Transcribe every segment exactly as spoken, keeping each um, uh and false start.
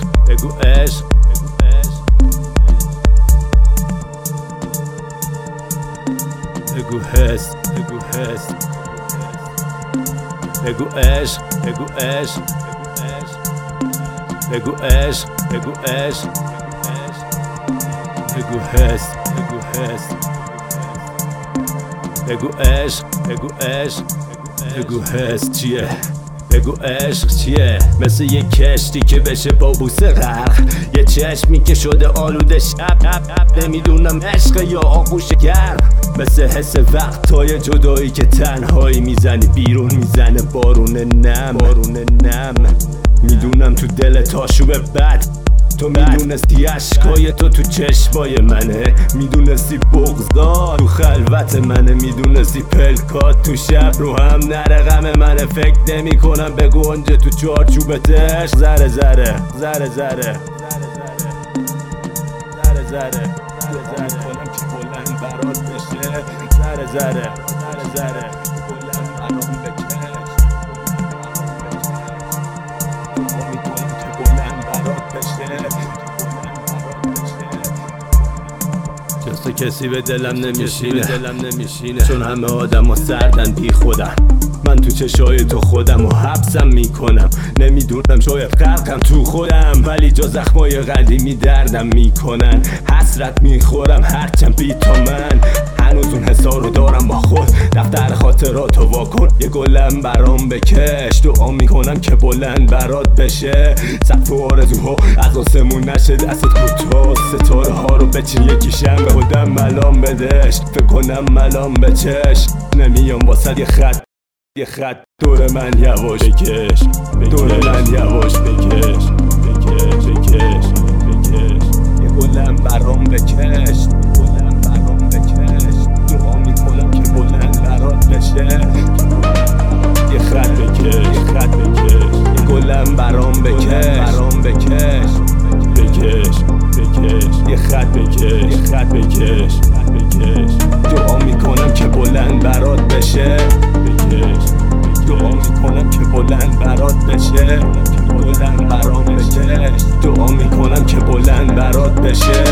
عشق بگو عشق بگو حس بگو حس بگو عشق بگو عشق بگو عشق بگو عشق بگو حس بگو حس بگو عشق بگو عشق بگو حس چیه بگو عشق چیه؟ مثل یه کشتی که بشه با بوسه غرق، یه چشمی که شده آلوده شب نمیدونم عشق یا آغوش گرم، مثل حس وقتای جدایی که تنهایی میزنی بیرون میزنه بارون نم بارون نم میدونم تو دلت آشوب بد، تو میدونستی عشقای تو تو چشمای منه، میدونستی بغضا تو خلوت منه، میدونستی پلکات تو شب رو هم نره غم منه، فکر نمی کنم به گنجه تو چارچوبتش زره زره زره زره زره زره میکنم که بلند برات بشه زره زره زره زره بلند برام بکش میکنم که بلند برات بشه جست کسی به دلم نمیشینه دلم نمیشینه چون همه آدم ها سردن بی خودم، من تو چشای تو خودم و حبسم میکنم، نمیدونم شاید غرقم تو خودم ولی جا زخمای قدیمی دردم میکنن، حسرت میخورم هرچند بی تا من هنوز اون حسا رو دارم با خود، دفتر خاطراتو واکن یه گلم برام بکش، دعا میکنم که بلند برات بشه، سقف و آرزوها از آسمون نشه دستت کوتاه، ستاره ها رو بچین یکیشم به خودم ملام بدش، فکر کنم ملام بچش نمیام واسد یه خط یه خط دور من یواش بکش دور من یواش بکش بکش بکش بکش یه گلم برام بکش گلم برام بکش، دعا میکنم که بلند برات بشه، یه خط بکش یه خط بکش یه گلم برام بکش برام بکش بکش بکش یه خط بکش یه خط بکش بکش دعا میکنم که بلند برات بشه بکش دعا میکنم که بلند برات بشه بلند برام بکش دعا میکنم که بلند برات بشه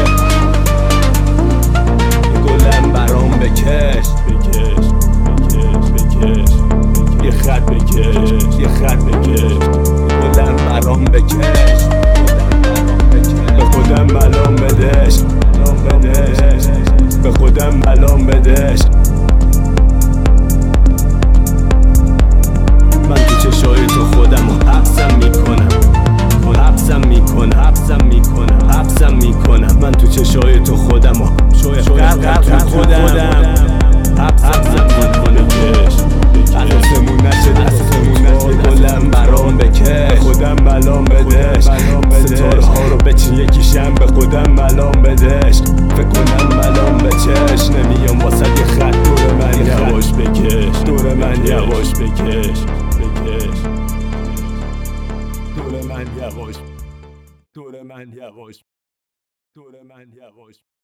گلم برام بکش بکش بکش بکش یه خط بکش یه خط بکش گلم برام بکش به خودم ملام بدش ملام بدش به خودم ملام بدش، من تو چشای تو خودم و حبسم میکنم حبسم میکنم حبسم میکنم حبسم میکنم من تو چشای تو خودم و شاید غرق تو خودم حبسم میکنم کش از آسمون نشه دستمون نشه گلم برام بکش خودم ملام بدش، ستاره ها رو بچین یکیشم به خودم ملام بدش، فکر کنم ملام بچش نمیام واسه یه خط دور من یواش بکش دور من یواش بکش بکش دور من یواش دور من یواش دور من یواش